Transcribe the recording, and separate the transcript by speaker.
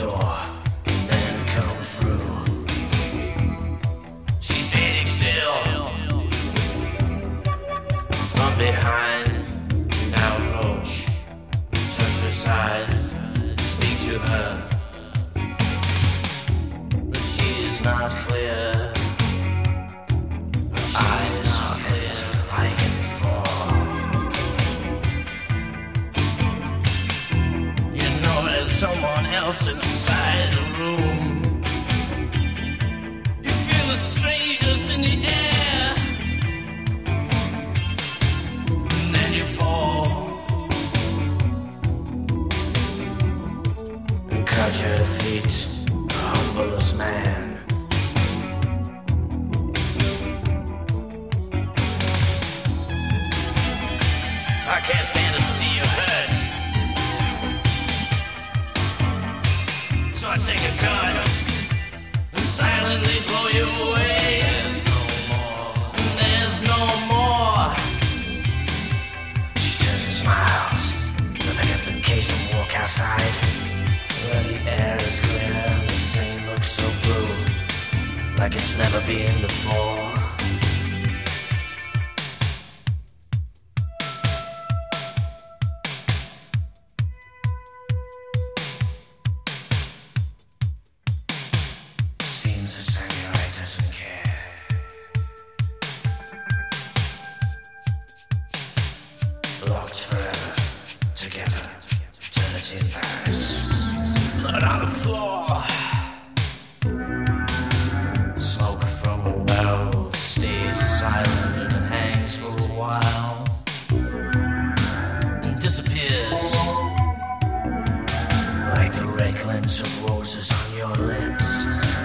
Speaker 1: door, then come through. She's standing still. From behind, now approach. Touch her side, speak to her. But she is not clear. Her eyes are clear like before. You know there's someone else inside the room. You feel the strangeness in the air. And then you fall and crouch at her feet, the humblest man. I can't stand to see you hurt, so I take a gun and silently blow you away. There's no more, there's no more. She turns and smiles. I pick up the case and walk outside. Where the air is clear, the scene looks so blue, like it's never been before. Seems the samurai doesn't care. Locked forever, together, eternity in Paris. Blood on the floor. Smoke from a barrel stays silent and hangs for a while and disappears like the red glint of roses on your lips.